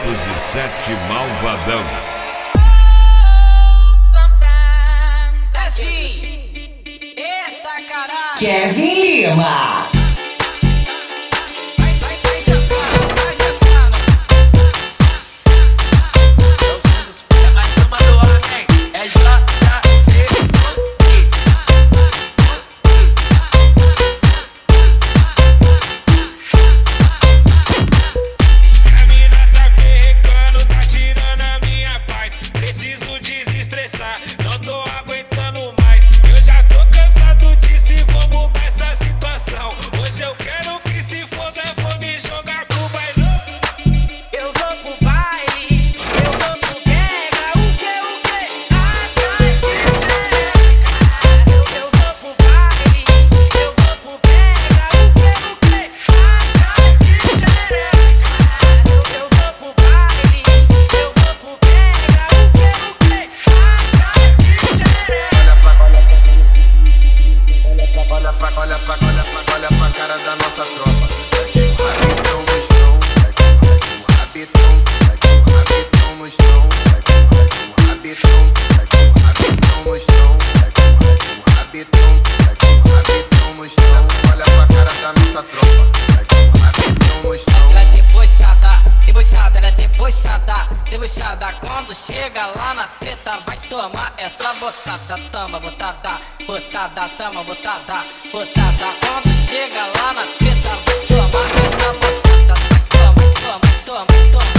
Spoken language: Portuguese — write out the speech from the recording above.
307 Malvadão. É assim. Eita caralho. Kevin Lima. Vai jogando, vai jogando. Eu sou dos filhos, a chama do homem é JC. A mina tá perrecando, tá tirando a minha paz. Preciso desestressar, não tô aguentando mais. Eu já tô cansado disso e vou mudar essa situação. Hoje eu quero que se foda, vou me jogar pro bailão. Eu vou pro baile, eu vou pro pega, o que? Atrás de xereca. Eu vou pro baile, eu vou pro pega, o que? Atrás de xereca. Eu vou pro baile, eu vou pro pega, o que? Atrás de xereca. Olha pra cara da nossa tropa. Rabetão no chão, rabetão no chão, rabetão no chão, rabetão no chão. Olha pra cara da nossa tropa. Rabetão no chão. Ela é debochada, ela é debochada. Quando chega lá na treta, vai tomar essa botada. Toma, botada, toma, botada. Quando chega lá na treta, vai tomar essa botada. Toma.